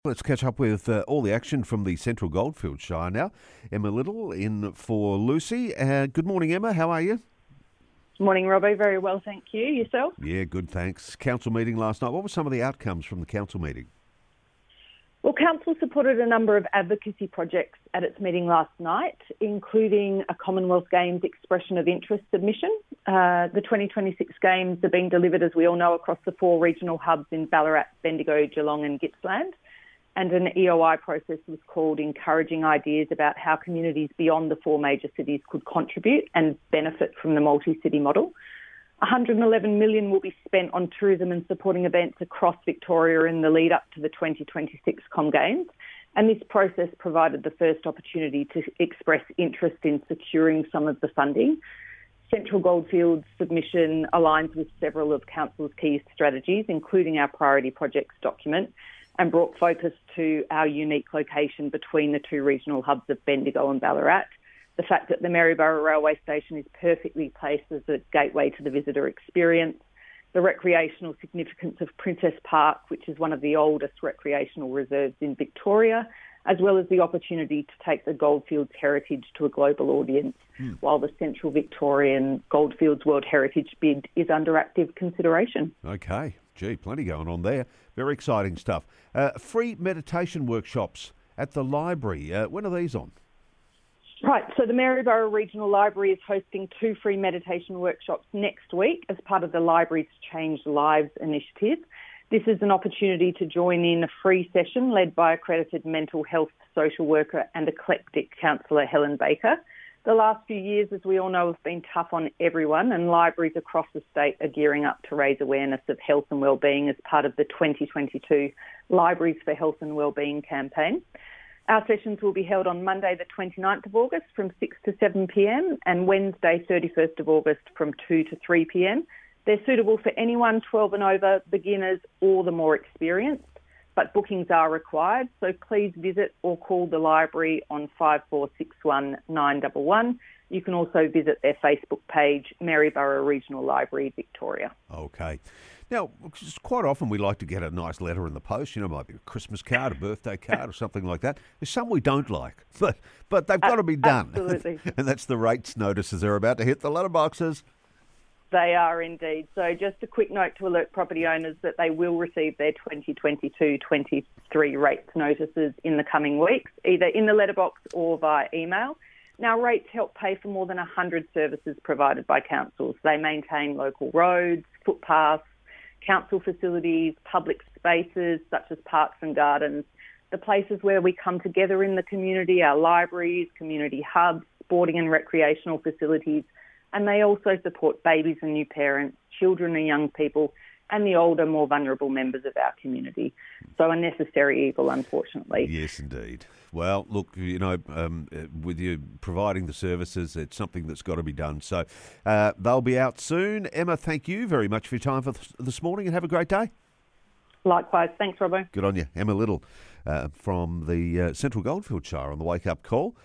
Let's catch up with all the action from the Central Goldfields Shire now. Emma Little in for Lucy. Good morning, Emma. How are you? Morning, Robbo. Very well, thank you. Yourself? Yeah, good, thanks. Council meeting last night. What were some of the outcomes from the council meeting? Well, Council supported a number of advocacy projects at its meeting last night, including a Commonwealth Games expression of interest submission. The 2026 Games are being delivered, as we all know, across the 4 regional hubs in Ballarat, Bendigo, Geelong and Gippsland. And an EOI process was called encouraging ideas about how communities beyond the 4 major cities could contribute and benefit from the multi-city model. 111 million will be spent on tourism and supporting events across Victoria in the lead up to the 2026 Com Games. And this process provided the first opportunity to express interest in securing some of the funding. Central Goldfields submission aligns with several of Council's key strategies, including our priority projects document, and brought focus to our unique location between the 2 regional hubs of Bendigo and Ballarat. The fact that the Maryborough Railway Station is perfectly placed as a gateway to the visitor experience, the recreational significance of Princess Park, which is one of the oldest recreational reserves in Victoria, as well as the opportunity to take the Goldfields heritage to a global audience, while the Central Victorian Goldfields World Heritage bid is under active consideration. Okay. Gee, plenty going on there. Very exciting stuff. Free meditation workshops at the library. When are these on? Right, so the Maryborough Regional Library is hosting 2 free meditation workshops next week as part of the library's Change Lives initiative. This is an opportunity to join in a free session led by accredited mental health social worker and eclectic counsellor Helen Baker. The last few years, as we all know, have been tough on everyone, and libraries across the state are gearing up to raise awareness of health and wellbeing as part of the 2022 Libraries for Health and Wellbeing campaign. Our sessions will be held on Monday the 29th of August from 6 to 7 p.m. and Wednesday 31st of August from 2 to 3 p.m. They're suitable for anyone 12 and over, beginners or the more experienced, but bookings are required, so please visit or call the library on 5461 911. You can also visit their Facebook page, Maryborough Regional Library, Victoria. Okay. Now, quite often we like to get a nice letter in the post, it might be a Christmas card, a birthday card or something like that. There's some we don't like, but they've got to be done. Absolutely. And that's the rates notices. They're about to hit the letterboxes. They are indeed. So just a quick note to alert property owners that they will receive their 2022-23 rates notices in the coming weeks, either in the letterbox or via email. Now, rates help pay for more than 100 services provided by councils. They maintain local roads, footpaths, council facilities, public spaces such as parks and gardens, the places where we come together in the community, our libraries, community hubs, sporting and recreational facilities, and they also support babies and new parents, children and young people, and the older, more vulnerable members of our community. So a necessary evil, unfortunately. Yes, indeed. Well, look, with you providing the services, it's something that's got to be done. So they'll be out soon. Emma, thank you very much for your time for this morning and have a great day. Likewise. Thanks, Robbo. Good on you. Emma Little from the Central Goldfields Shire on the Wake Up Call.